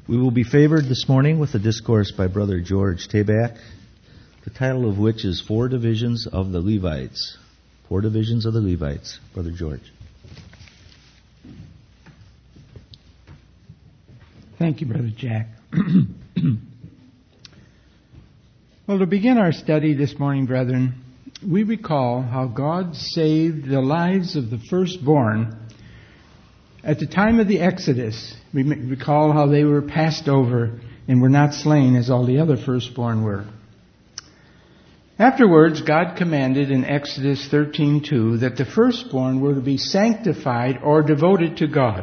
We will be favored this morning with a discourse by Brother George Tabak, the title of which is Four Divisions of the Levites. Four Divisions of the Levites. Brother George. Thank you, Brother Jack. Well, to begin our study this morning, brethren, we recall how God saved the lives of the firstborn at the time of the Exodus. We recall how they were passed over and were not slain as all the other firstborn were. Afterwards, God commanded in Exodus 13:2 that the firstborn were to be sanctified or devoted to God.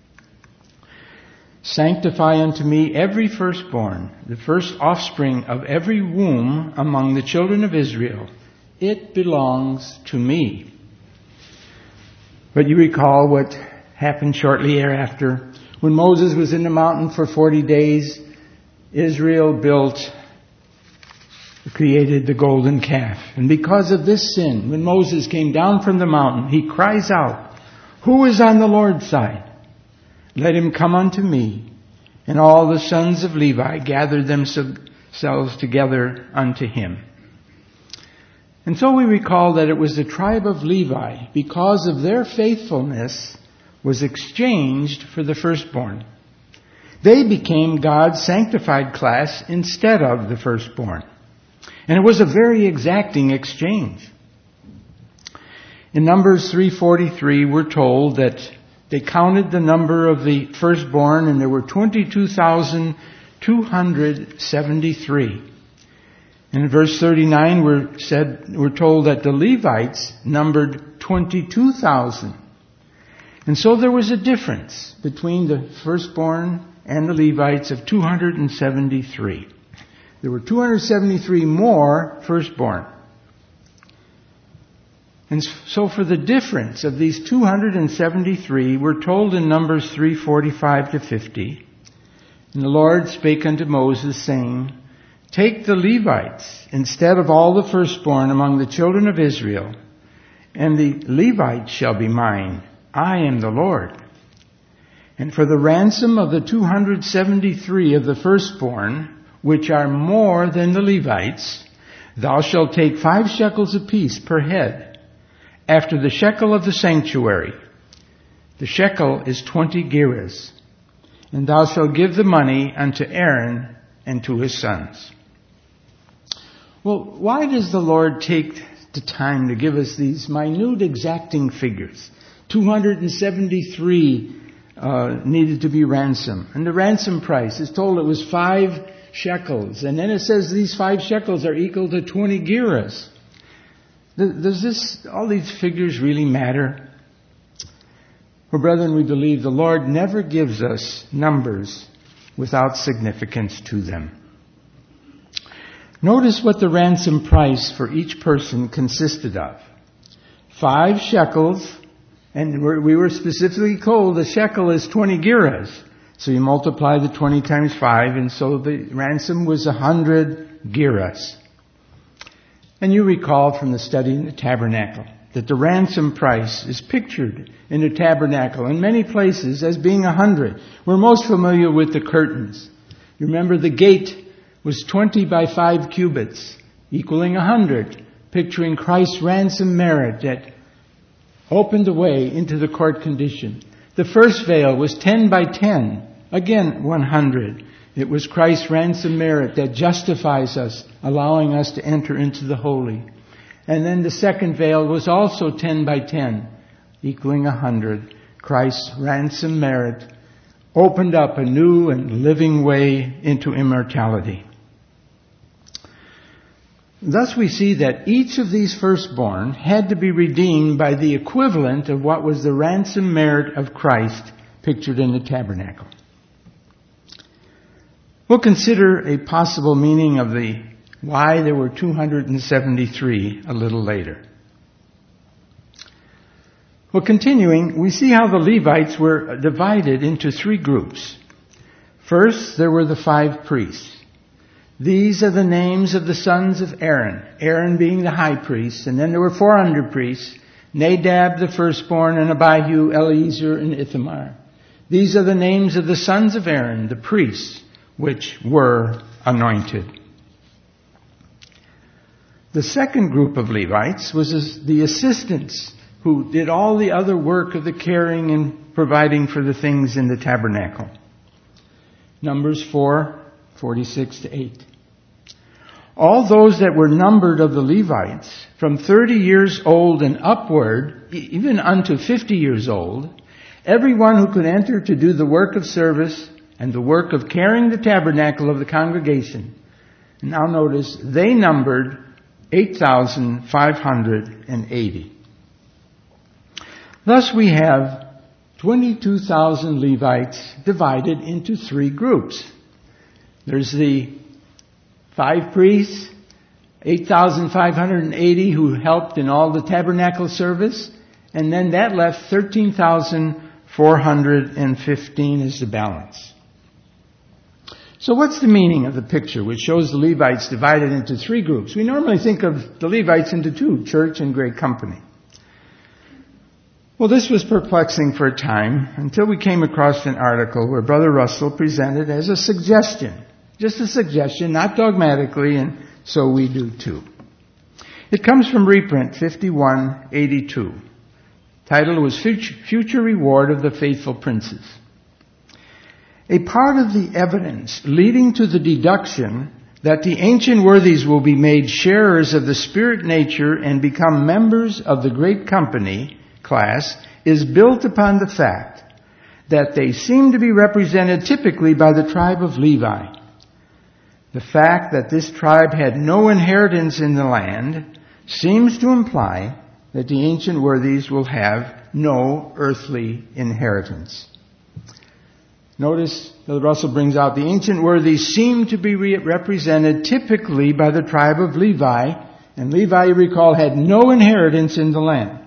Sanctify unto me every firstborn, the first offspring of every womb among the children of Israel. It belongs to me. But you recall what happened shortly thereafter. When Moses was in the mountain for 40 days, Israel created the golden calf. And because of this sin, when Moses came down from the mountain, he cries out, "Who is on the Lord's side? Let him come unto me." And all the sons of Levi gathered themselves together unto him. And so we recall that it was the tribe of Levi, because of their faithfulness, was exchanged for the firstborn. They became God's sanctified class instead of the firstborn. And it was a very exacting exchange. In Numbers 3:43, we're told that they counted the number of the firstborn, and there were 22,273. And in verse 39, we're told that the Levites numbered 22,000. And so there was a difference between the firstborn and the Levites of 273. There were 273 more firstborn. And so for the difference of these 273, we're told in Numbers 3:45-50, and the Lord spake unto Moses, saying, Take the Levites instead of all the firstborn among the children of Israel, and the Levites shall be mine. I am the Lord. And for the ransom of the 273 of the firstborn, which are more than the Levites, thou shalt take 5 shekels apiece per head, after the shekel of the sanctuary. The shekel is 20 gerahs. And thou shalt give the money unto Aaron and to his sons. Well, why does the Lord take the time to give us these minute exacting figures? 273 needed to be ransomed. And the ransom price is told it was 5 shekels. And then it says these 5 shekels are equal to 20 gerahs. Does all these figures really matter? Well, brethren, we believe the Lord never gives us numbers without significance to them. Notice what the ransom price for each person consisted of. 5 shekels, and we were specifically told the shekel is 20 gerahs. So you multiply the 20 times 5, and so the ransom was 100 gerahs. And you recall from the study in the tabernacle that the ransom price is pictured in the tabernacle in many places as being 100. We're most familiar with the curtains. You remember the gate was 20 by 5 cubits, equaling 100, picturing Christ's ransom merit that opened the way into the court condition. The first veil was 10 by 10, again 100. It was Christ's ransom merit that justifies us, allowing us to enter into the holy. And then the second veil was also 10 by 10, equaling 100. Christ's ransom merit opened up a new and living way into immortality. Thus we see that each of these firstborn had to be redeemed by the equivalent of what was the ransom merit of Christ pictured in the tabernacle. We'll consider a possible meaning of why there were 273 a little later. Well, continuing, we see how the Levites were divided into 3 groups. First, there were the 5 priests. These are the names of the sons of Aaron, Aaron being the high priest, and then there were 4 under priests, Nadab the firstborn, and Abihu, Eleazar, and Ithamar. These are the names of the sons of Aaron, the priests, which were anointed. The second group of Levites was the assistants who did all the other work of the caring and providing for the things in the tabernacle. Numbers 4:46-8. All those that were numbered of the Levites, from 30 years old and upward, even unto 50 years old, everyone who could enter to do the work of service and the work of carrying the tabernacle of the congregation. And now notice, they numbered 8,580. Thus we have 22,000 Levites divided into three groups. There's the 5 priests, 8,580 who helped in all the tabernacle service, and then that left 13,415 as the balance. So what's the meaning of the picture which shows the Levites divided into three groups? We normally think of the Levites into two, church and great company. Well, this was perplexing for a time until we came across an article where Brother Russell presented as a suggestion. Just a suggestion, not dogmatically, and so we do too. It comes from reprint 5182. Title was Future Reward of the Faithful Princes. A part of the evidence leading to the deduction that the ancient worthies will be made sharers of the spirit nature and become members of the great company class is built upon the fact that they seem to be represented typically by the tribe of Levi. The fact that this tribe had no inheritance in the land seems to imply that the ancient worthies will have no earthly inheritance. Notice that Russell brings out the ancient worthies seem to be represented typically by the tribe of Levi, and Levi, you recall, had no inheritance in the land.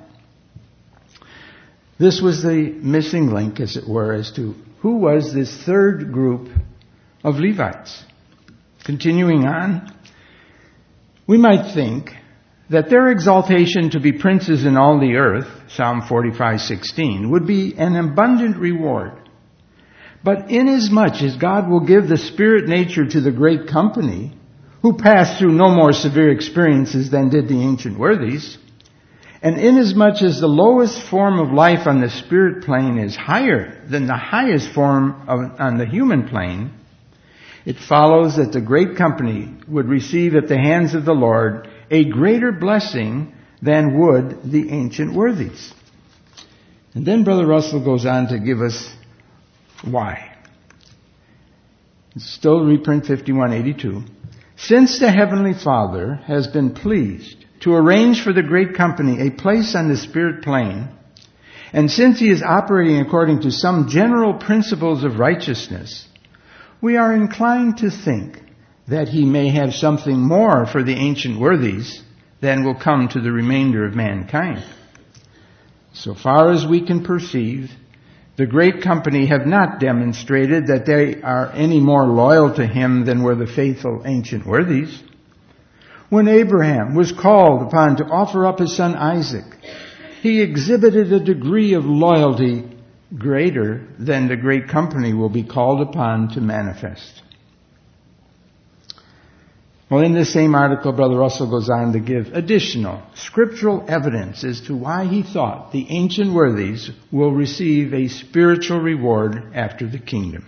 This was the missing link, as it were, as to who was this third group of Levites. Continuing on, we might think that their exaltation to be princes in all the earth, Psalm 45:16, would be an abundant reward. But inasmuch as God will give the spirit nature to the great company, who passed through no more severe experiences than did the ancient worthies, and inasmuch as the lowest form of life on the spirit plane is higher than the highest form on the human plane, it follows that the great company would receive at the hands of the Lord a greater blessing than would the ancient worthies. And then Brother Russell goes on to give us why. It's still reprint 5182. Since the Heavenly Father has been pleased to arrange for the great company a place on the spirit plane, and since He is operating according to some general principles of righteousness, we are inclined to think that He may have something more for the ancient worthies than will come to the remainder of mankind. So far as we can perceive, the great company have not demonstrated that they are any more loyal to Him than were the faithful ancient worthies. When Abraham was called upon to offer up his son Isaac, he exhibited a degree of loyalty greater than the great company will be called upon to manifest. Well, in this same article, Brother Russell goes on to give additional scriptural evidence as to why he thought the ancient worthies will receive a spiritual reward after the kingdom.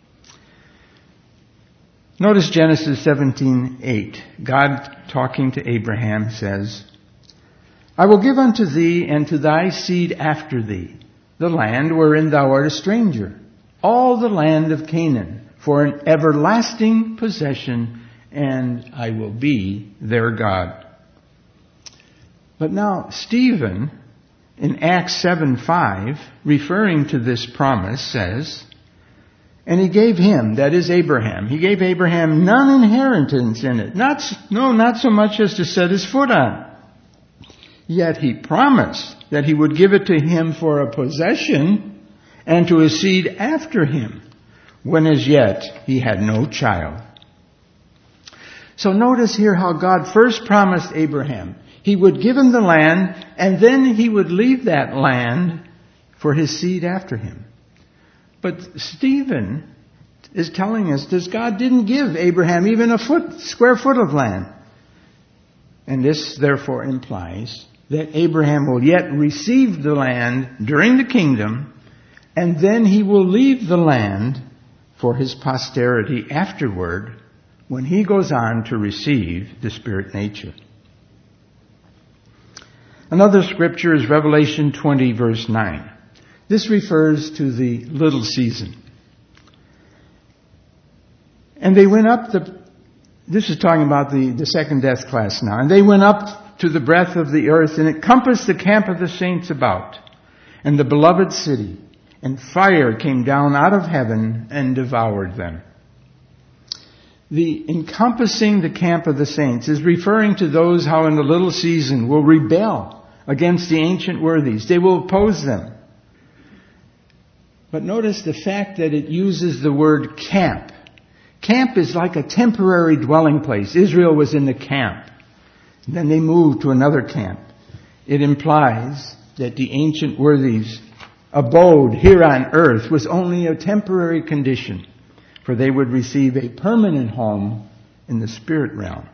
Notice Genesis 17:8. God, talking to Abraham, says, I will give unto thee and to thy seed after thee the land wherein thou art a stranger, all the land of Canaan, for an everlasting possession, and I will be their God. But now Stephen, in Acts 7:5, referring to this promise, says, and he gave him, that is Abraham, he gave Abraham none inheritance in it, not so much as to set his foot on. Yet he promised that he would give it to him for a possession and to his seed after him, when as yet he had no child. So notice here how God first promised Abraham He would give him the land, and then he would leave that land for his seed after him. But Stephen is telling us that God didn't give Abraham even a square foot of land. And this therefore implies that Abraham will yet receive the land during the kingdom, and then he will leave the land for his posterity afterward when he goes on to receive the spirit nature. Another scripture is Revelation 20, verse 9. This refers to the little season. And they went up this is talking about the second death class now. And they went up to the breadth of the earth, and it compassed the camp of the saints about, and the beloved city, and fire came down out of heaven and devoured them. The encompassing the camp of the saints is referring to those how in the little season will rebel against the ancient worthies. They will oppose them. But notice the fact that it uses the word camp. Camp is like a temporary dwelling place. Israel was in the camp. Then they moved to another camp. It implies that the ancient worthies' abode here on earth was only a temporary condition, for they would receive a permanent home in the spirit realm.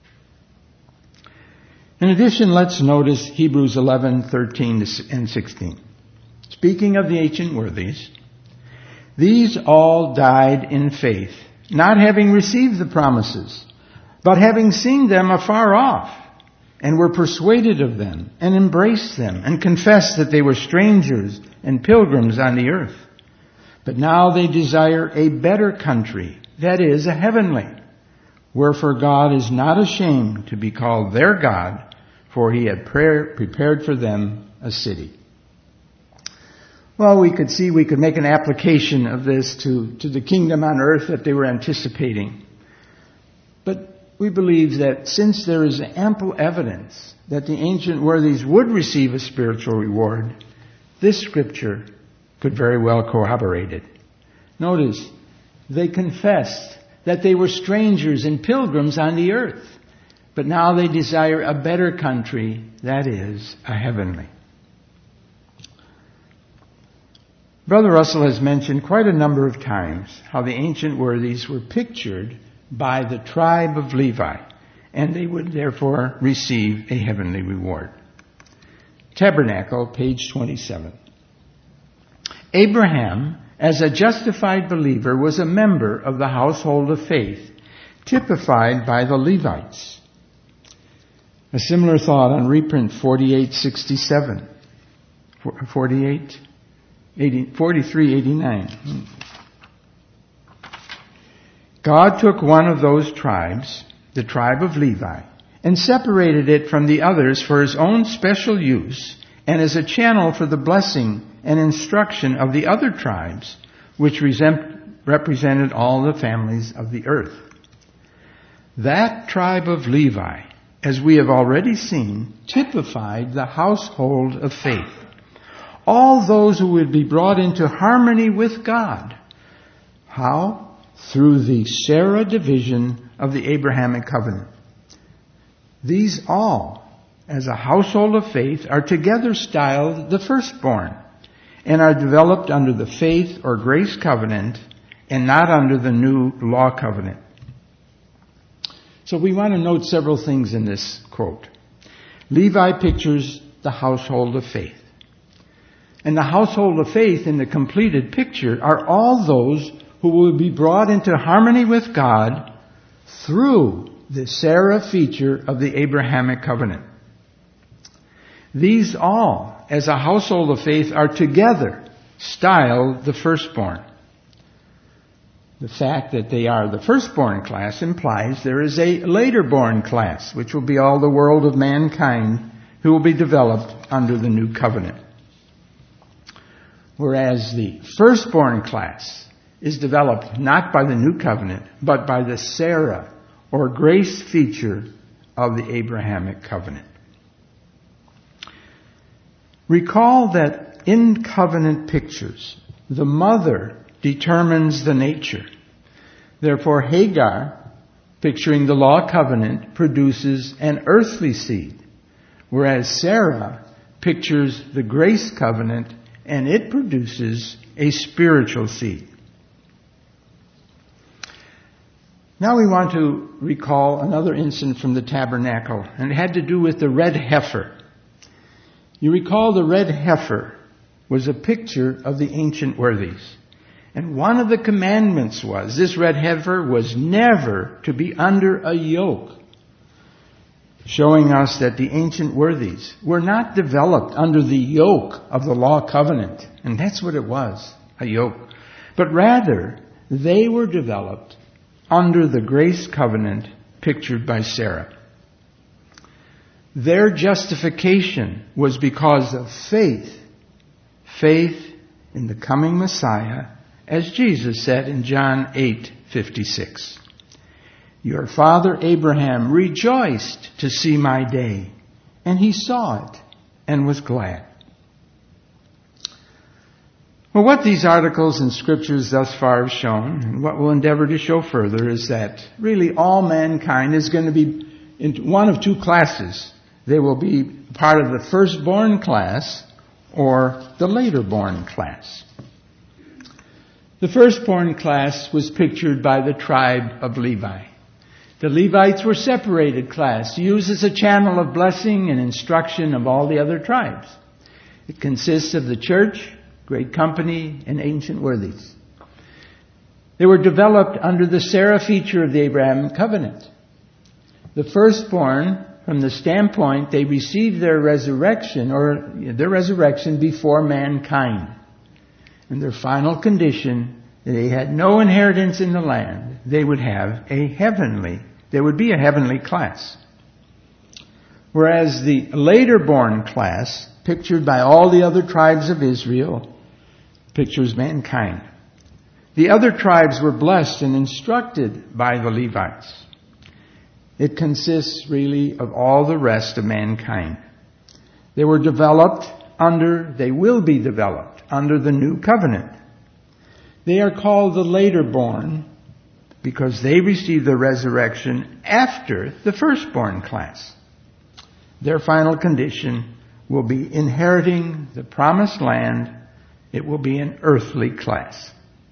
In addition, let's notice Hebrews 11:13 and 16. Speaking of the ancient worthies, these all died in faith, not having received the promises, but having seen them afar off, and were persuaded of them, and embraced them, and confessed that they were strangers and pilgrims on the earth. But now they desire a better country, that is, a heavenly. Wherefore God is not ashamed to be called their God, for he had prepared for them a city. Well, we could make an application of this to the kingdom on earth that they were anticipating. But we believe that since there is ample evidence that the ancient worthies would receive a spiritual reward, this scripture could very well corroborate it. Notice, they confessed that they were strangers and pilgrims on the earth, but now they desire a better country, that is, a heavenly. Brother Russell has mentioned quite a number of times how the ancient worthies were pictured by the tribe of Levi, and they would therefore receive a heavenly reward. Tabernacle, page 27. Abraham, as a justified believer, was a member of the household of faith, typified by the Levites. A similar thought on reprint 4867. 4389. God took one of those tribes, the tribe of Levi, and separated it from the others for his own special use and as a channel for the blessing and instruction of the other tribes, which represented all the families of the earth. That tribe of Levi, as we have already seen, typified the household of faith. All those who would be brought into harmony with God. How? Through the Sarah division of the Abrahamic covenant. These all, as a household of faith, are together styled the firstborn, and are developed under the faith or grace covenant, and not under the new law covenant. So we want to note several things in this quote. Levi pictures the household of faith. And the household of faith in the completed picture are all those who will be brought into harmony with God through the Sarah feature of the Abrahamic covenant. These all, as a household of faith, are together styled the firstborn. The fact that they are the firstborn class implies there is a later-born class, which will be all the world of mankind who will be developed under the new covenant. Whereas the firstborn class is developed not by the new covenant, but by the Sarah or grace feature of the Abrahamic covenant. Recall that in covenant pictures, the mother determines the nature. Therefore, Hagar, picturing the law covenant, produces an earthly seed, whereas Sarah pictures the grace covenant and it produces a spiritual seed. Now we want to recall another incident from the tabernacle, and it had to do with the red heifer. You recall the red heifer was a picture of the ancient worthies. And one of the commandments was, this red heifer was never to be under a yoke, showing us that the ancient worthies were not developed under the yoke of the law covenant. And that's what it was, a yoke. But rather, they were developed under the grace covenant pictured by Sarah. Their justification was because of faith. Faith in the coming Messiah, as Jesus said in John 8:56. Your father Abraham rejoiced to see my day, and he saw it and was glad. Well, what these articles and scriptures thus far have shown, and what we'll endeavor to show further, is that really all mankind is going to be in one of two classes. They will be part of the firstborn class or the later-born class. The firstborn class was pictured by the tribe of Levi. The Levites were separated class, used as a channel of blessing and instruction of all the other tribes. It consists of the church, great company, and ancient worthies. They were developed under the Sarah feature of the Abrahamic covenant. The firstborn, from the standpoint, they received their resurrection before mankind. And their final condition, they had no inheritance in the land. They would be a heavenly class. Whereas the later born class, pictured by all the other tribes of Israel, pictures mankind. The other tribes were blessed and instructed by the Levites. It consists really of all the rest of mankind. They will be developed under the new covenant. They are called the later born because they received the resurrection after the firstborn class. Their final condition will be inheriting the promised land. It will be an earthly class.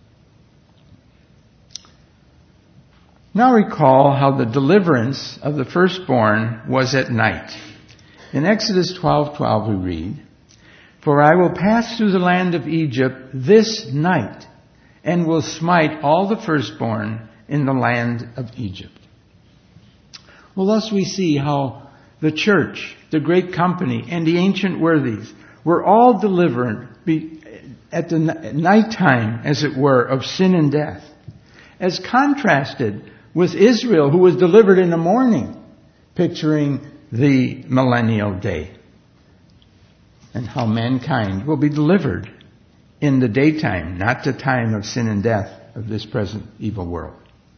Now recall how the deliverance of the firstborn was at night. In Exodus 12:12 we read, For I will pass through the land of Egypt this night, and will smite all the firstborn in the land of Egypt. Well, thus we see how the church, the great company, and the ancient worthies were all delivered at the nighttime, as it were, of sin and death, as contrasted with Israel, who was delivered in the morning, picturing the millennial day, and how mankind will be delivered in the daytime, not the time of sin and death of this present evil world.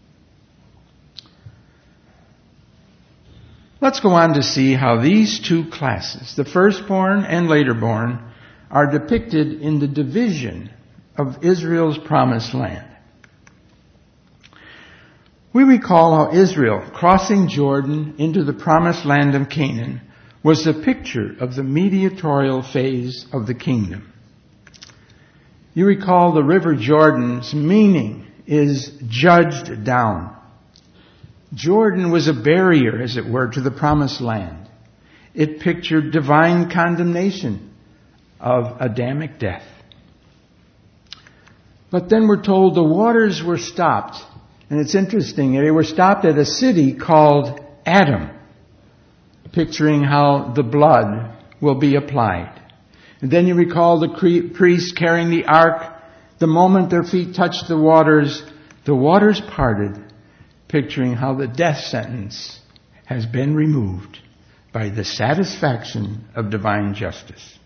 Let's go on to see how these two classes, the firstborn and laterborn, are depicted in the division of Israel's promised land. We recall how Israel, crossing Jordan into the promised land of Canaan, was a picture of the mediatorial phase of the kingdom. You recall the river Jordan's meaning is judged down. Jordan was a barrier, as it were, to the promised land. It pictured divine condemnation of Adamic death. But then we're told the waters were stopped. And it's interesting, they were stopped at a city called Adam, picturing how the blood will be applied. And then you recall the priests carrying the ark. The moment their feet touched the waters parted, picturing how the death sentence has been removed by the satisfaction of divine justice.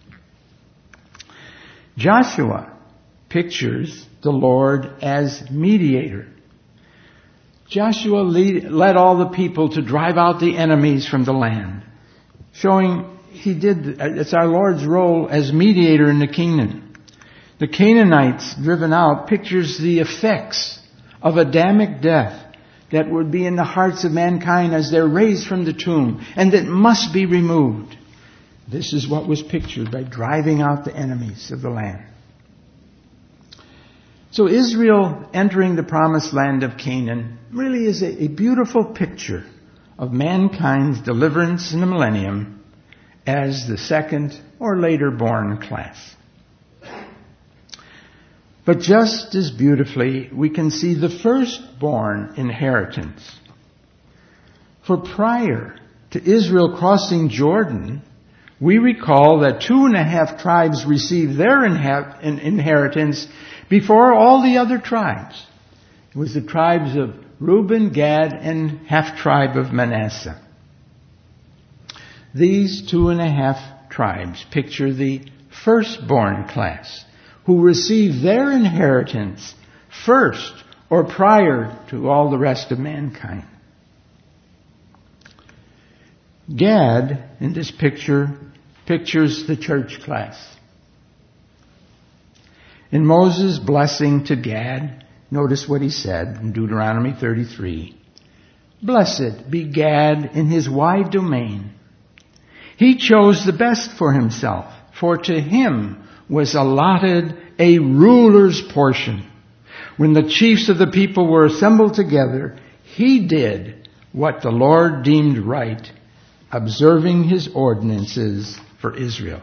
Joshua pictures the Lord as mediator. Joshua led all the people to drive out the enemies from the land, showing it's our Lord's role as mediator in the kingdom. The Canaanites driven out pictures the effects of Adamic death that would be in the hearts of mankind as they're raised from the tomb, and that must be removed. This is what was pictured by driving out the enemies of the land. So Israel entering the promised land of Canaan really is a beautiful picture of mankind's deliverance in the millennium as the second or later born class. But just as beautifully, we can see the firstborn inheritance. For prior to Israel crossing Jordan, we recall that 2.5 tribes received their inheritance before all the other tribes. It was the tribes of Reuben, Gad, and half-tribe of Manasseh. These 2.5 tribes picture the firstborn class who received their inheritance first or prior to all the rest of mankind. Gad, in this picture, pictures the church class. In Moses' blessing to Gad, notice what he said in Deuteronomy 33. Blessed be Gad in his wide domain. He chose the best for himself, for to him was allotted a ruler's portion. When the chiefs of the people were assembled together, he did what the Lord deemed right, observing his ordinances for Israel.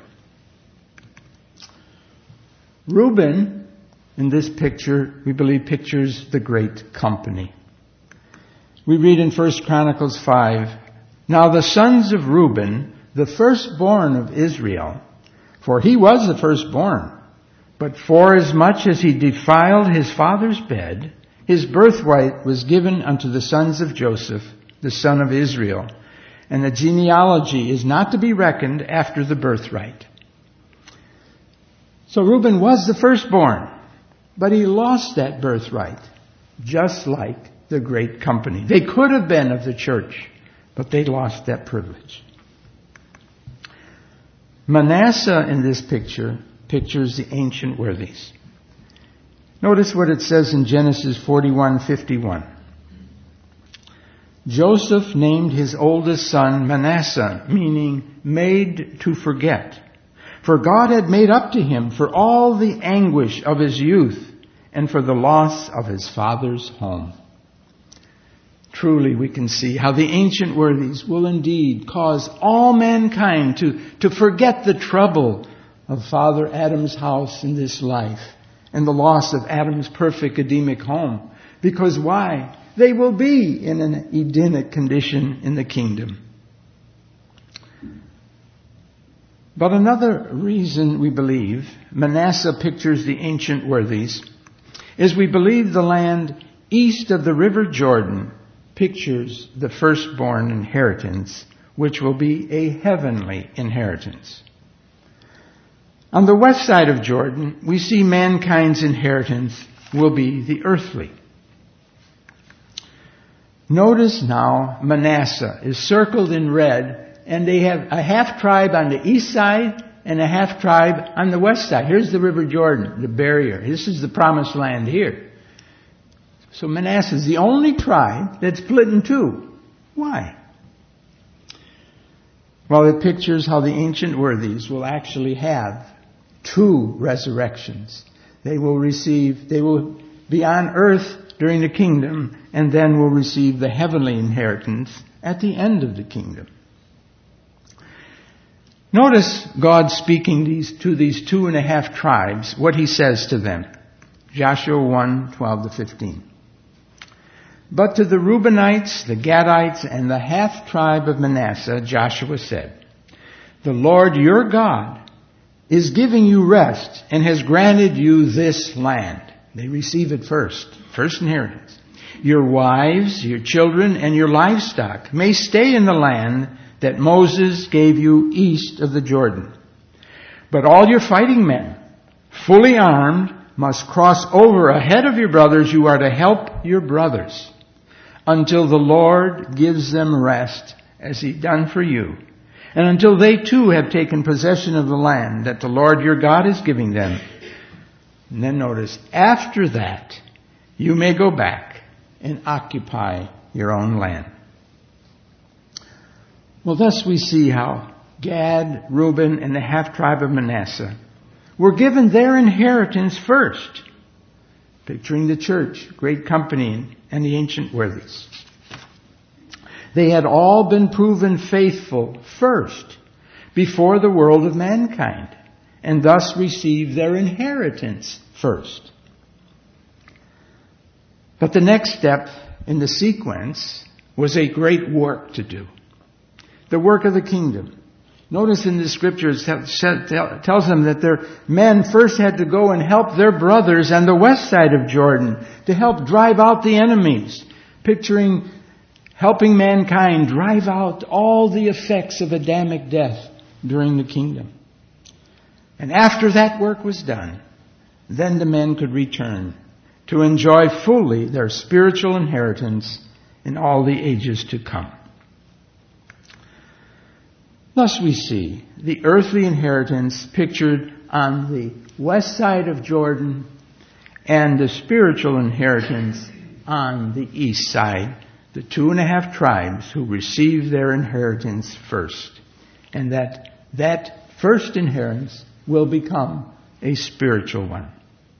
Reuben, in this picture, we believe pictures the great company. We read in 1 Chronicles 5, Now the sons of Reuben, the firstborn of Israel, for he was the firstborn, but forasmuch as he defiled his father's bed, his birthright was given unto the sons of Joseph, the son of Israel, and the genealogy is not to be reckoned after the birthright. So Reuben was the firstborn, but he lost that birthright, just like the great company. They could have been of the church, but they lost that privilege. Manasseh in this picture pictures the ancient worthies. Notice what it says in Genesis 41:51. Joseph named his oldest son Manasseh, meaning made to forget. For God had made up to him for all the anguish of his youth and for the loss of his father's home. Truly we can see how the ancient worthies will indeed cause all mankind to forget the trouble of Father Adam's house in this life and the loss of Adam's perfect Edenic home. Because why? They will be in an Edenic condition in the kingdom. But another reason we believe Manasseh pictures the ancient worthies is we believe the land east of the river Jordan pictures the firstborn inheritance, which will be a heavenly inheritance. On the west side of Jordan, we see mankind's inheritance will be the earthly. Notice now Manasseh is circled in red, and they have a half tribe on the east side and a half tribe on the west side. Here's the River Jordan, the barrier. This is the promised land here. So Manasseh is the only tribe that's split in two. Why? Well, it pictures how the ancient worthies will actually have two resurrections. They will be on earth during the kingdom, and then will receive the heavenly inheritance at the end of the kingdom. Notice God speaking to these 2.5 tribes, what he says to them. Joshua 1:12-15. But to the Reubenites, the Gadites, and the half-tribe of Manasseh, Joshua said, The Lord your God is giving you rest and has granted you this land. They receive it first inheritance. Your wives, your children, and your livestock may stay in the land that Moses gave you east of the Jordan. But all your fighting men, fully armed, must cross over ahead of your brothers. You are to help your brothers until the Lord gives them rest, as he done for you, and until they too have taken possession of the land that the Lord your God is giving them. And then notice, after that, you may go back and occupy your own land. Well, thus we see how Gad, Reuben, and the half-tribe of Manasseh were given their inheritance first, picturing the church, great company, and the ancient worthies. They had all been proven faithful first, before the world of mankind, and thus received their inheritance first. But the next step in the sequence was a great work to do. The work of the kingdom. Notice in the scriptures it tells them that their men first had to go and help their brothers on the west side of Jordan to help drive out the enemies, picturing helping mankind drive out all the effects of Adamic death during the kingdom. And after that work was done, then the men could return to enjoy fully their spiritual inheritance in all the ages to come. Thus we see the earthly inheritance pictured on the west side of Jordan and the spiritual inheritance on the east side, the 2.5 tribes who received their inheritance first. And that first inheritance will become a spiritual one.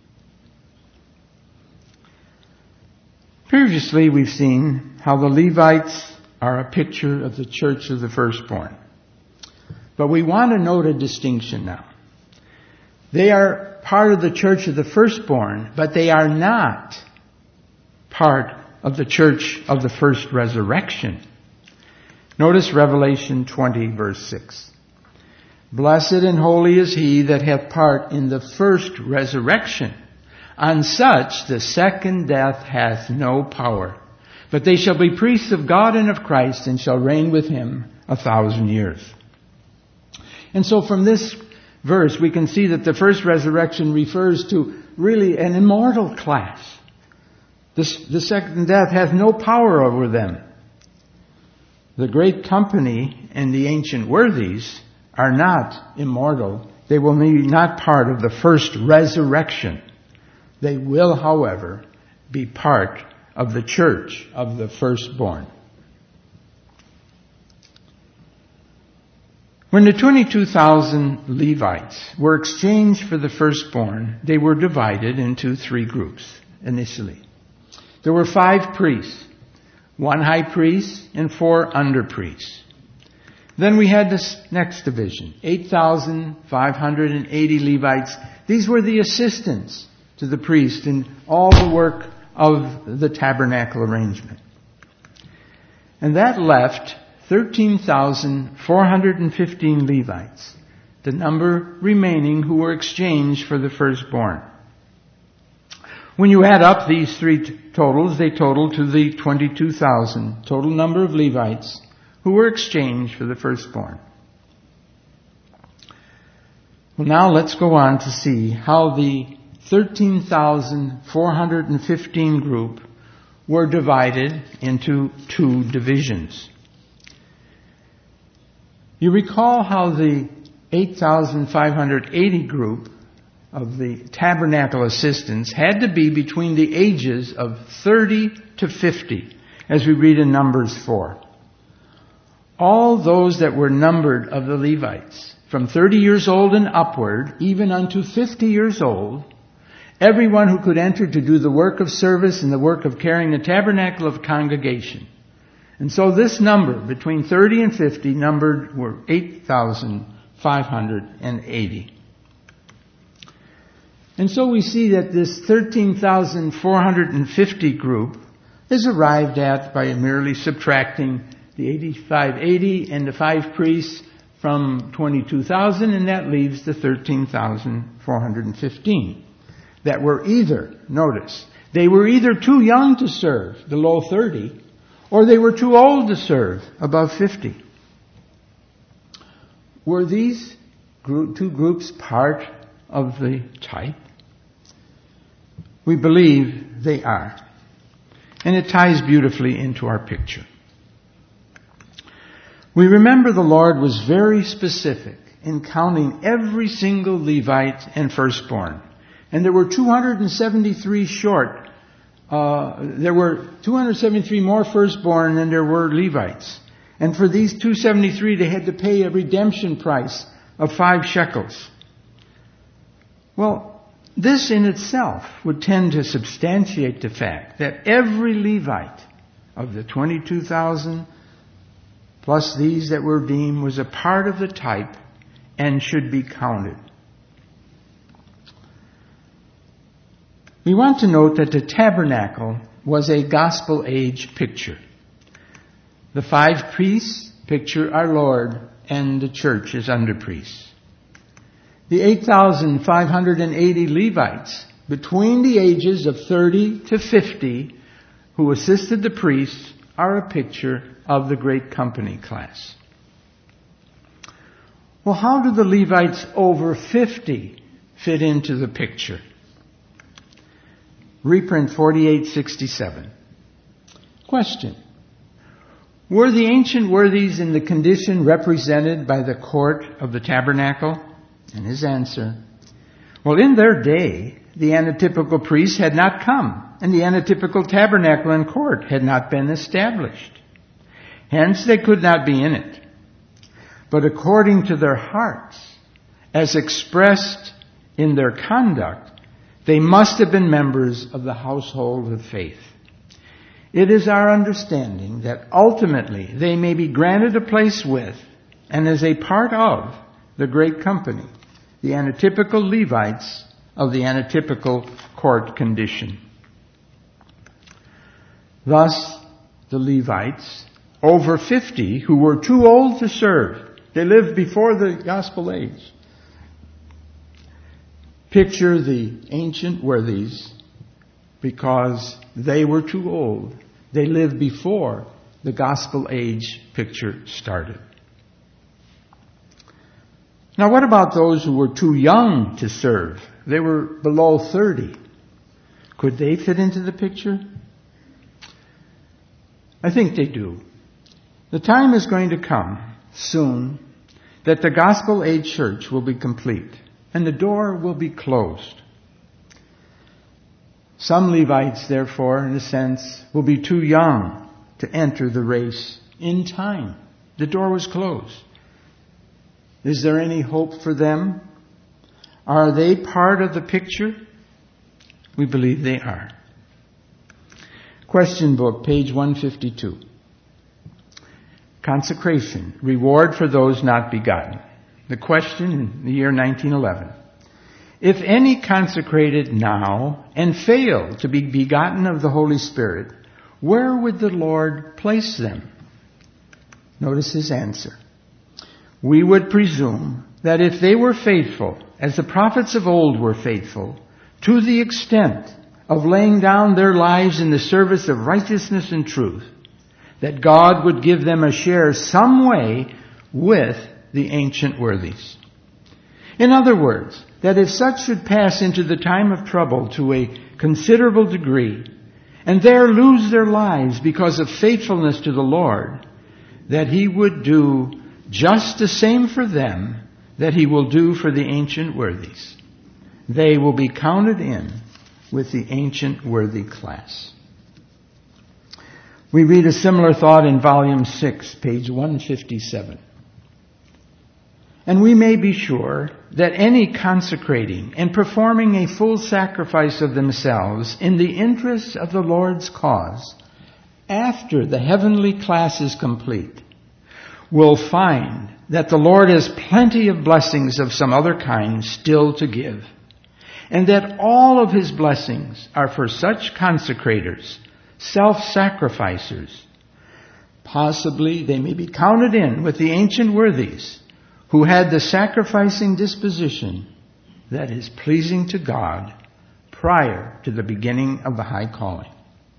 Previously we've seen how the Levites are a picture of the church of the firstborn. But we want to note a distinction now. They are part of the church of the firstborn, but they are not part of the church of the first resurrection. Notice Revelation 20, verse 6. Blessed and holy is he that hath part in the first resurrection. On such the second death hath no power. But they shall be priests of God and of Christ, and shall reign with him 1,000 years. And so from this verse, we can see that the first resurrection refers to really an immortal class. The second death has no power over them. The great company and the ancient worthies are not immortal. They will be not part of the first resurrection. They will, however, be part of the church of the firstborn. When the 22,000 Levites were exchanged for the firstborn, they were divided into 3 groups initially. There were 5 priests, 1 high priest, and 4 under priests. Then we had this next division, 8,580 Levites. These were the assistants to the priest in all the work of the tabernacle arrangement. And that left 13,415 Levites, the number remaining who were exchanged for the firstborn. When you add up these 3 totals, they total to the 22,000 total number of Levites who were exchanged for the firstborn. Well, now let's go on to see how the 13,415 group were divided into 2 divisions. You recall how the 8,580 group of the tabernacle assistants had to be between the ages of 30 to 50, as we read in Numbers 4. All those that were numbered of the Levites, from 30 years old and upward, even unto 50 years old, everyone who could enter to do the work of service and the work of carrying the tabernacle of congregation. And so this number, between 30 and 50, numbered were 8,580. And so we see that this 13,450 group is arrived at by merely subtracting the 8,580 and the 5 priests from 22,000, and that leaves the 13,415 that were either, notice, they were either too young to serve, below 30, or they were too old to serve, above 50. Were these 2 groups part of the type? We believe they are. And it ties beautifully into our picture. We remember the Lord was very specific in counting every single Levite and firstborn. And there were 273 short. There were 273 more firstborn than there were Levites. And for these 273, they had to pay a redemption price of 5 shekels. Well, this in itself would tend to substantiate the fact that every Levite of the 22,000 plus these that were deemed was a part of the type and should be counted. We want to note that the tabernacle was a gospel age picture. The 5 priests picture our Lord and the church as under priests. The 8,580 Levites between the ages of 30 to 50 who assisted the priests are a picture of the great company class. Well, how do the Levites over 50 fit into the picture? Reprint 4867. Question. Were the ancient worthies in the condition represented by the court of the tabernacle? And his answer, well, in their day, the antitypical priest had not come, and the antitypical tabernacle and court had not been established. Hence, they could not be in it. But according to their hearts, as expressed in their conduct, they must have been members of the household of faith. It is our understanding that ultimately they may be granted a place with and as a part of the great company, the antitypical Levites of the antitypical court condition. Thus, the Levites over 50 who were too old to serve, they lived before the gospel age, picture the ancient worthies because they were too old. They lived before the gospel age picture started. Now, what about those who were too young to serve? They were below 30. Could they fit into the picture? I think they do. The time is going to come soon that the gospel age church will be complete and the door will be closed. Some Levites, therefore, in a sense, will be too young to enter the race in time. The door was closed. Is there any hope for them? Are they part of the picture? We believe they are. Question book, page 152. Consecration, reward for those not begotten. The question in the year 1911. If any consecrated now and fail to be begotten of the Holy Spirit, where would the Lord place them? Notice his answer. We would presume that if they were faithful, as the prophets of old were faithful, to the extent of laying down their lives in the service of righteousness and truth, that God would give them a share some way with the ancient worthies. In other words, that if such should pass into the time of trouble to a considerable degree, and there lose their lives because of faithfulness to the Lord, that he would do just the same for them that he will do for the ancient worthies. They will be counted in with the ancient worthy class. We read a similar thought in volume 6, page 157. And we may be sure that any consecrating and performing a full sacrifice of themselves in the interests of the Lord's cause, after the heavenly class is complete, will find that the Lord has plenty of blessings of some other kind still to give, and that all of his blessings are for such consecrators, self-sacrificers. Possibly they may be counted in with the ancient worthies who had the sacrificing disposition that is pleasing to God prior to the beginning of the high calling.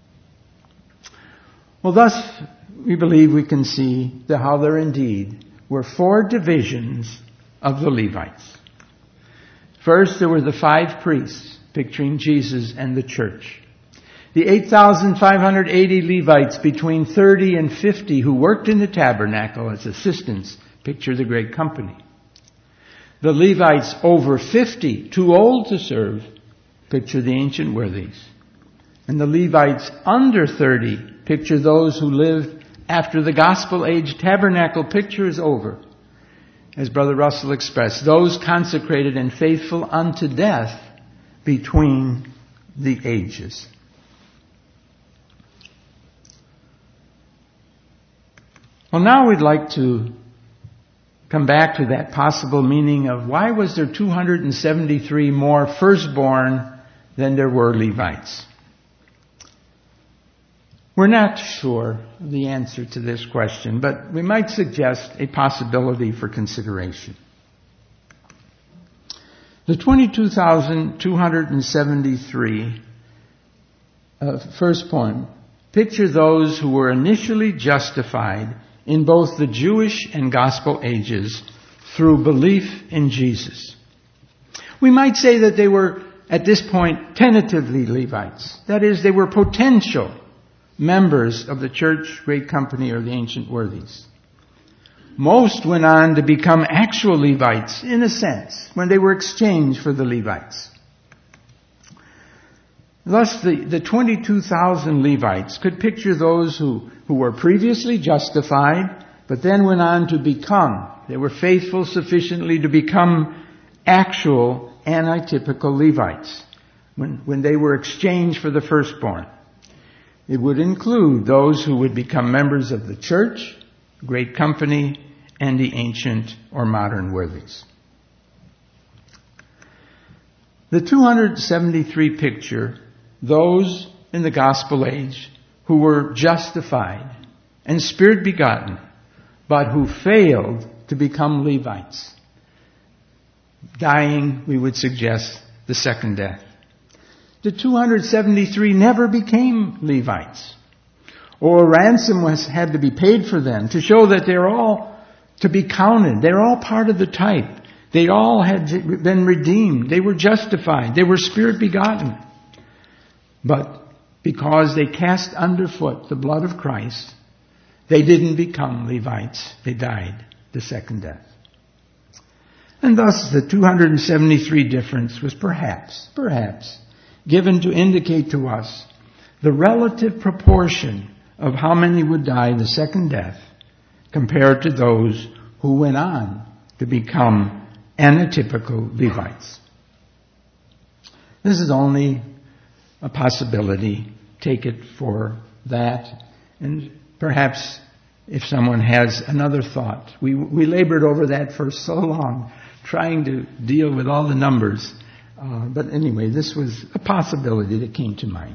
Well, thus, we believe we can see how there indeed were 4 divisions of the Levites. First, there were the 5 priests, picturing Jesus and the church. The 8,580 Levites between 30 and 50 who worked in the tabernacle as assistants, picture the great company. The Levites over 50, too old to serve, picture the ancient worthies. And the Levites under 30, picture those who lived after the gospel age tabernacle picture is over, as Brother Russell expressed, those consecrated and faithful unto death between the ages. Well, now we'd like to come back to that possible meaning of why was there 273 more firstborn than there were Levites? We're not sure of the answer to this question, but we might suggest a possibility for consideration. The 22,273 firstborn picture those who were initially justified in both the Jewish and gospel ages through belief in Jesus. We might say that they were, at this point, tentatively Levites. That is, they were potential members of the church, great company, or the ancient worthies. Most went on to become actual Levites, in a sense, when they were exchanged for the Levites. Thus, the 22,000 Levites could picture those who were previously justified, but then went on to become, they were faithful sufficiently to become actual antitypical Levites when they were exchanged for the firstborn. It would include those who would become members of the church, great company, and the ancient or modern worthies. The 273 picture those in the gospel age who were justified and spirit begotten, but who failed to become Levites, dying, we would suggest, the second death. The 273 never became Levites, or a ransom had to be paid for them to show that they're all to be counted. They're all part of the type. They all had been redeemed. They were justified. They were spirit begotten. But because they cast underfoot the blood of Christ, they didn't become Levites. They died the second death. And thus the 273 difference was perhaps given to indicate to us the relative proportion of how many would die the second death compared to those who went on to become anatypical Levites. This is only a possibility. Take it for that. And perhaps if someone has another thought. We labored over that for so long, trying to deal with all the numbers. But anyway, this was a possibility that came to mind.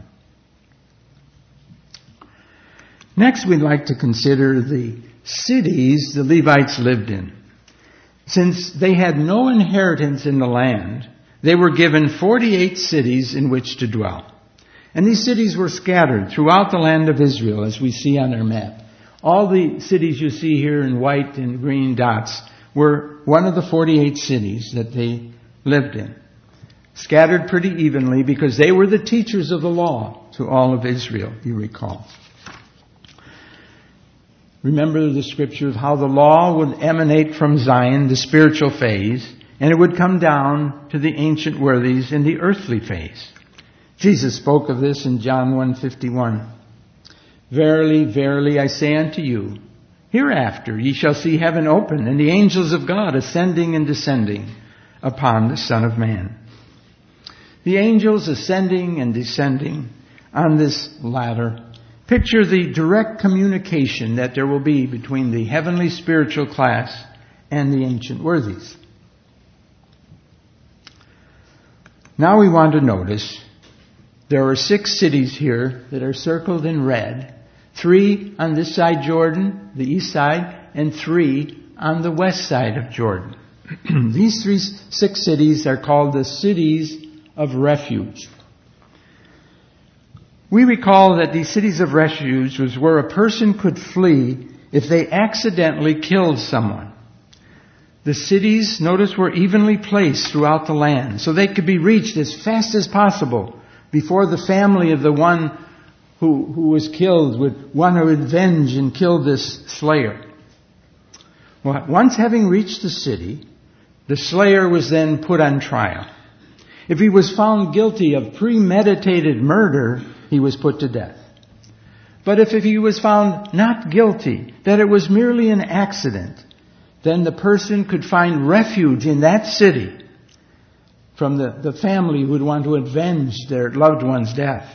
Next, we'd like to consider the cities the Levites lived in. Since they had no inheritance in the land, they were given 48 cities in which to dwell. And these cities were scattered throughout the land of Israel, as we see on our map. All the cities you see here in white and green dots were one of the 48 cities that they lived in. Scattered pretty evenly because they were the teachers of the law to all of Israel, you recall. Remember the scripture of how the law would emanate from Zion, the spiritual phase, and it would come down to the ancient worthies in the earthly phase. Jesus spoke of this in John 1:51. Verily, verily, I say unto you, hereafter ye shall see heaven open, and the angels of God ascending and descending upon the Son of Man. The angels ascending and descending on this ladder picture the direct communication that there will be between the heavenly spiritual class and the ancient worthies. Now we want to notice there are 6 cities here that are circled in red. 3 on this side Jordan, the east side, and 3 on the west side of Jordan. These 6 cities are called the cities of refuge. We recall that these cities of refuge was where a person could flee if they accidentally killed someone. The cities, notice, were evenly placed throughout the land, so they could be reached as fast as possible before the family of the one who was killed would want to avenge and kill this slayer. Well, once having reached the city, the slayer was then put on trial. If he was found guilty of premeditated murder, he was put to death. But if he was found not guilty, that it was merely an accident, then the person could find refuge in that city from the family who would want to avenge their loved one's death.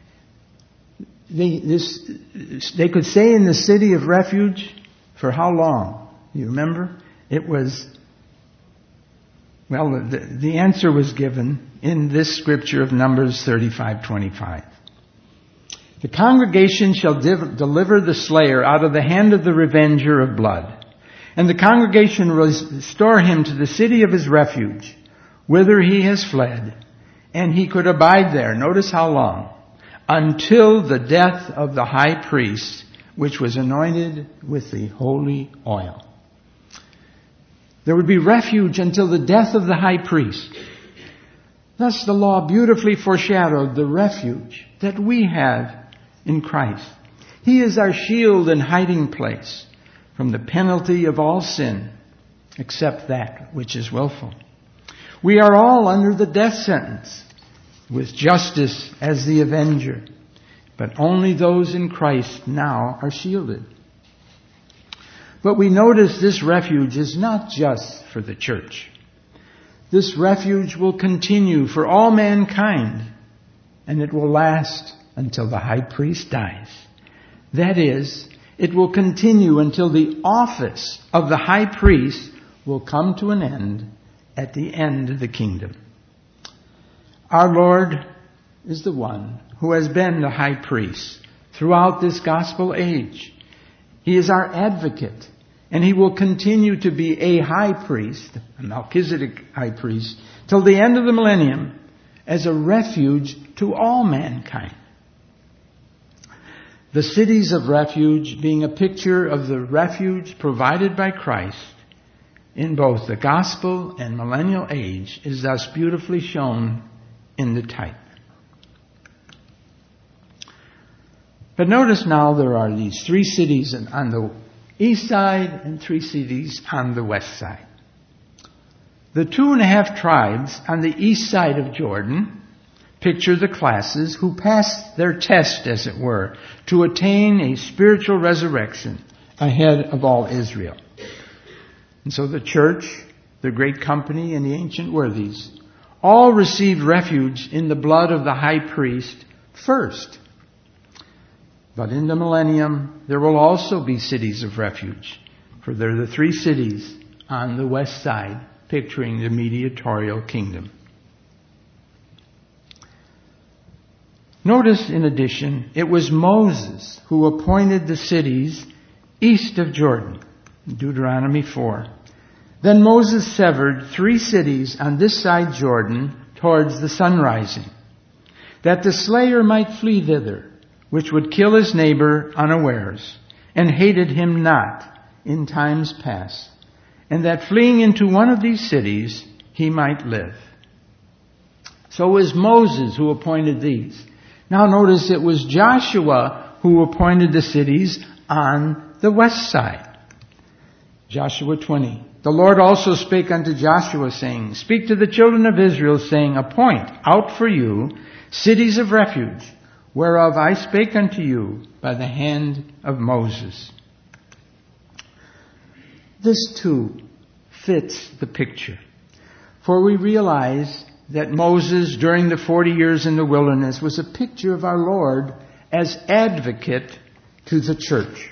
They could stay in the city of refuge for how long? You remember? It was, well, the answer was given in this scripture of Numbers 35:25. The congregation shall deliver the slayer out of the hand of the revenger of blood, and the congregation will restore him to the city of his refuge, whither he has fled, and he could abide there. Notice how long. Until the death of the high priest, which was anointed with the holy oil. There would be refuge until the death of the high priest. Thus the law beautifully foreshadowed the refuge that we have in Christ. He is our shield and hiding place from the penalty of all sin, except that which is willful. We are all under the death sentence, with justice as the avenger. But only those in Christ now are shielded. But we notice this refuge is not just for the church. This refuge will continue for all mankind, and it will last until the high priest dies. That is, it will continue until the office of the high priest will come to an end at the end of the kingdom. Our Lord is the one who has been the high priest throughout this gospel age. He is our advocate, and he will continue to be a high priest, a Melchizedek high priest, till the end of the millennium as a refuge to all mankind. The cities of refuge being a picture of the refuge provided by Christ in both the gospel and millennial age is thus beautifully shown in the type. But notice now there are these 3 cities on the east side and 3 cities on the west side. The 2.5 tribes on the east side of Jordan picture the classes who passed their test, as it were, to attain a spiritual resurrection ahead of all Israel. And so the church, the great company, and the ancient worthies all received refuge in the blood of the high priest first. But in the millennium, there will also be cities of refuge, for there are the 3 cities on the west side, picturing the mediatorial kingdom. Notice, in addition, it was Moses who appointed the cities east of Jordan, Deuteronomy 4. Then Moses severed 3 cities on this side Jordan towards the sun rising, that the slayer might flee thither, which would kill his neighbor unawares, and hated him not in times past, and that fleeing into one of these cities he might live. So it was Moses who appointed these. Now notice it was Joshua who appointed the cities on the west side. Joshua 20. The Lord also spake unto Joshua, saying, Speak to the children of Israel, saying, Appoint out for you cities of refuge, whereof I spake unto you by the hand of Moses. This too fits the picture. For we realize that Moses, during the 40 years in the wilderness, was a picture of our Lord as advocate to the church.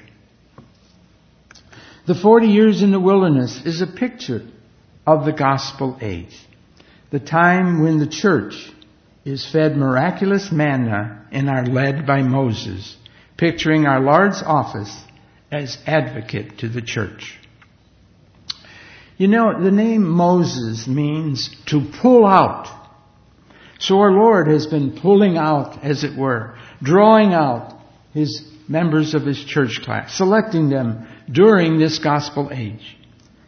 The 40 years in the wilderness is a picture of the gospel age, the time when the church is fed miraculous manna and are led by Moses, picturing our Lord's office as advocate to the church. You know, the name Moses means to pull out. So our Lord has been pulling out, as it were, drawing out his members of his church class, selecting them during this gospel age.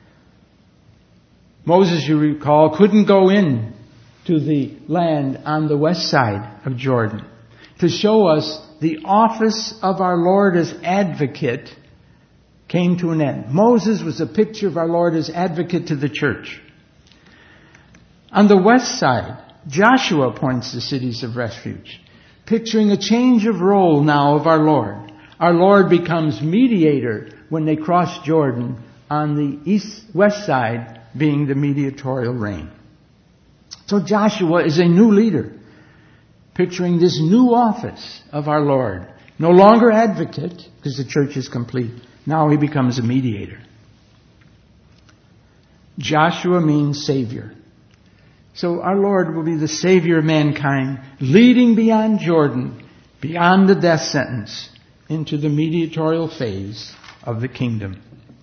Moses, you recall, couldn't go in to the land on the west side of Jordan to show us the office of our Lord as advocate came to an end. Moses was a picture of our Lord as advocate to the church. On the west side, Joshua appoints the cities of refuge, picturing a change of role now of our Lord. Our Lord becomes mediator when they cross Jordan, on the west side being the mediatorial reign. So Joshua is a new leader, picturing this new office of our Lord. No longer advocate, because the church is complete. Now he becomes a mediator. Joshua means Savior. So our Lord will be the Savior of mankind, leading beyond Jordan, beyond the death sentence, into the mediatorial phase of the kingdom.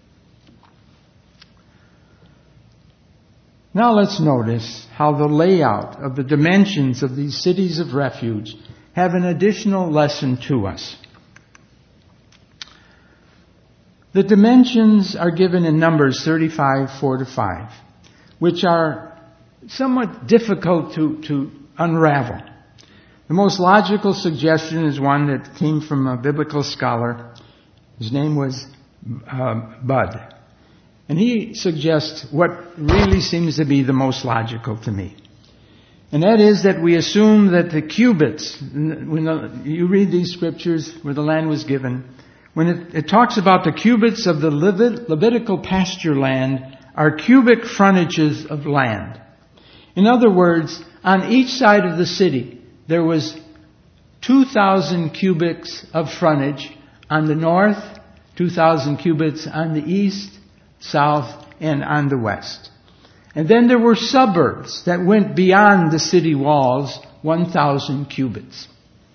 Now let's notice how the layout of the dimensions of these cities of refuge have an additional lesson to us. The dimensions are given in Numbers 35, 4-5, which are somewhat difficult to unravel. The most logical suggestion is one that came from a biblical scholar. His name was Bud. And he suggests what really seems to be the most logical to me. And that is that we assume that the cubits, when you read these scriptures where the land was given, when it talks about the cubits of the Levitical pasture land are cubic frontages of land. In other words, on each side of the city, there was 2,000 cubits of frontage on the north, 2,000 cubits on the east, south, and on the west. And then there were suburbs that went beyond the city walls, 1,000 cubits.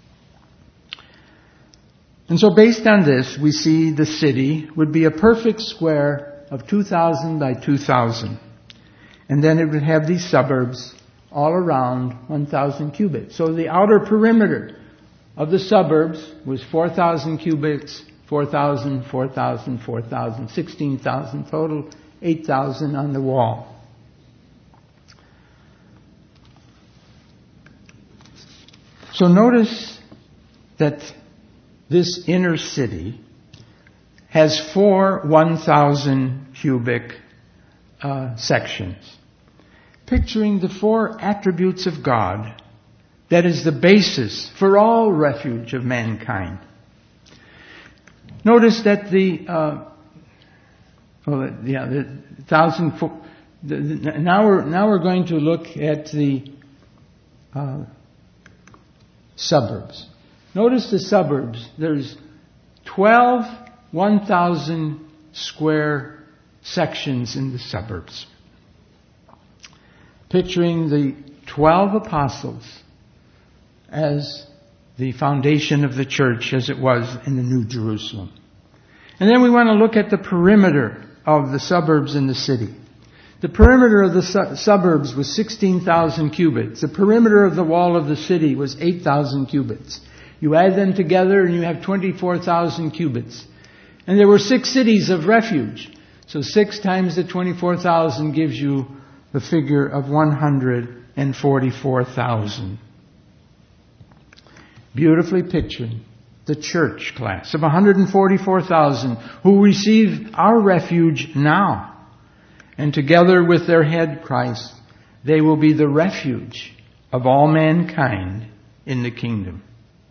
And so based on this, we see the city would be a perfect square of 2,000 by 2,000. And then it would have these suburbs all around 1,000 cubits. So the outer perimeter of the suburbs was 4,000 cubits, 4,000, 4,000, 4,000, 16,000 total, 8,000 on the wall. So notice that this inner city has 4 1,000 cubic sections, picturing the 4 attributes of God that is the basis for all refuge of mankind. Notice that the 1,000. Now we're going to look at the suburbs. Notice the suburbs. There's 12 1,000 square sections in the suburbs, picturing the 12 apostles as the foundation of the church as it was in the New Jerusalem. And then we want to look at the perimeter of the suburbs in the city. The perimeter of the suburbs was 16,000 cubits. The perimeter of the wall of the city was 8,000 cubits. You add them together and you have 24,000 cubits. And there were 6 cities of refuge. So 6 times the 24,000 gives you the figure of 144,000. Beautifully picturing the church class of 144,000 who receive our refuge now. And together with their head Christ, they will be the refuge of all mankind in the kingdom.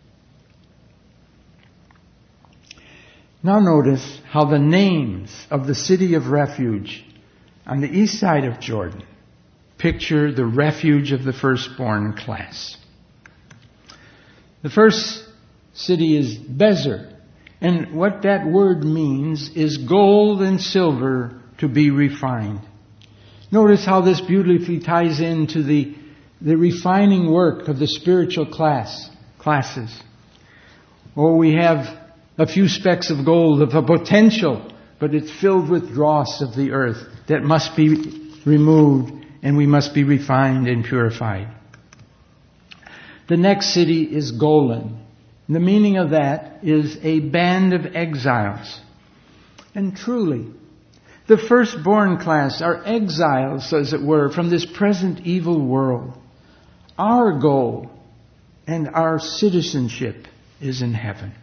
Now notice how the names of the city of refuge on the east side of Jordan picture the refuge of the firstborn class. The first city is Bezer, and what that word means is gold and silver to be refined. Notice how this beautifully ties into the refining work of the spiritual classes. Oh, we have a few specks of gold of a potential, but it's filled with dross of the earth that must be removed, and we must be refined and purified. The next city is Golan. The meaning of that is a band of exiles. And truly, the firstborn class are exiles, as it were, from this present evil world. Our goal and our citizenship is in heaven.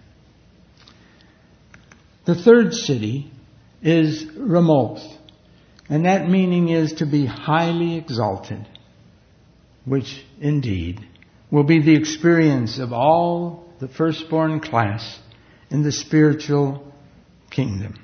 The third city is Ramoth, and that meaning is to be highly exalted, which indeed will be the experience of all the firstborn class in the spiritual kingdom.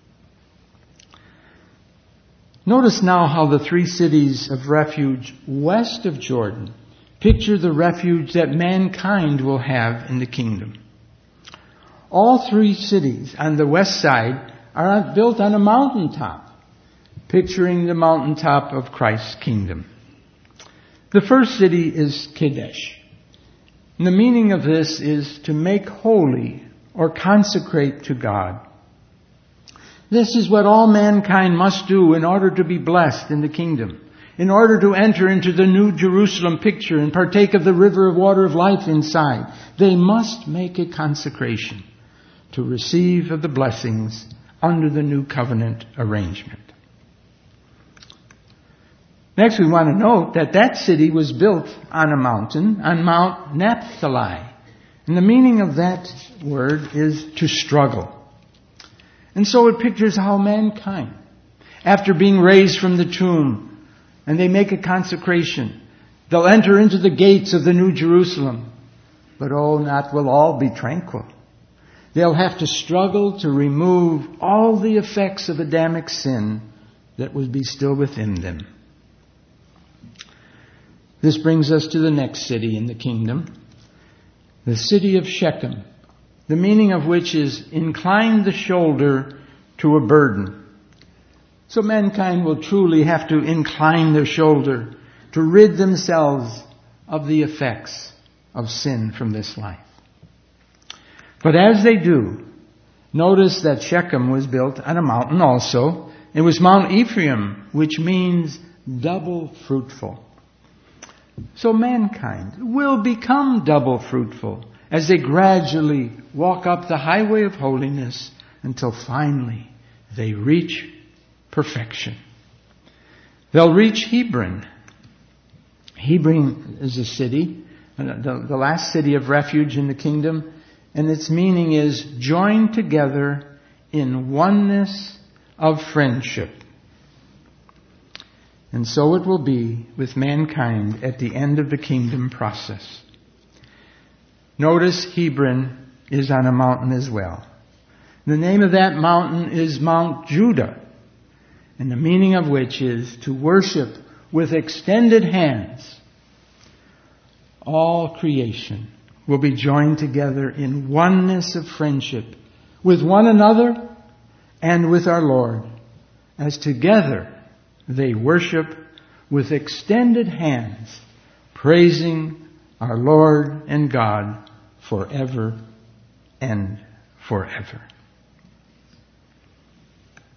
Notice now how the three cities of refuge west of Jordan picture the refuge that mankind will have in the kingdom. All three cities on the west side are built on a mountaintop, picturing the mountaintop of Christ's kingdom. The first city is Kadesh. And the meaning of this is to make holy or consecrate to God. This is what all mankind must do in order to be blessed in the kingdom, in order to enter into the new Jerusalem picture and partake of the river of water of life inside. They must make a consecration to receive of the blessings under the new covenant arrangement. Next, we want to note that that city was built on a mountain, on Mount Naphtali. And the meaning of that word is to struggle. And so it pictures how mankind, after being raised from the tomb, and they make a consecration, they'll enter into the gates of the New Jerusalem. But not will all be tranquil. They'll have to struggle to remove all the effects of Adamic sin that would be still within them. This brings us to the next city in the kingdom, the city of Shechem, the meaning of which is incline the shoulder to a burden. So mankind will truly have to incline their shoulder to rid themselves of the effects of sin from this life. But as they do, notice that Shechem was built on a mountain also. It was Mount Ephraim, which means double fruitful. So mankind will become double fruitful as they gradually walk up the highway of holiness until finally they reach perfection. They'll reach Hebron. Hebron is a city, the last city of refuge in the kingdom, and its meaning is joined together in oneness of friendship. And so it will be with mankind at the end of the kingdom process. Notice Hebron is on a mountain as well. The name of that mountain is Mount Judah, and the meaning of which is to worship with extended hands. All creation will be joined together in oneness of friendship with one another and with our Lord, as together they worship with extended hands, praising our Lord and God forever and forever.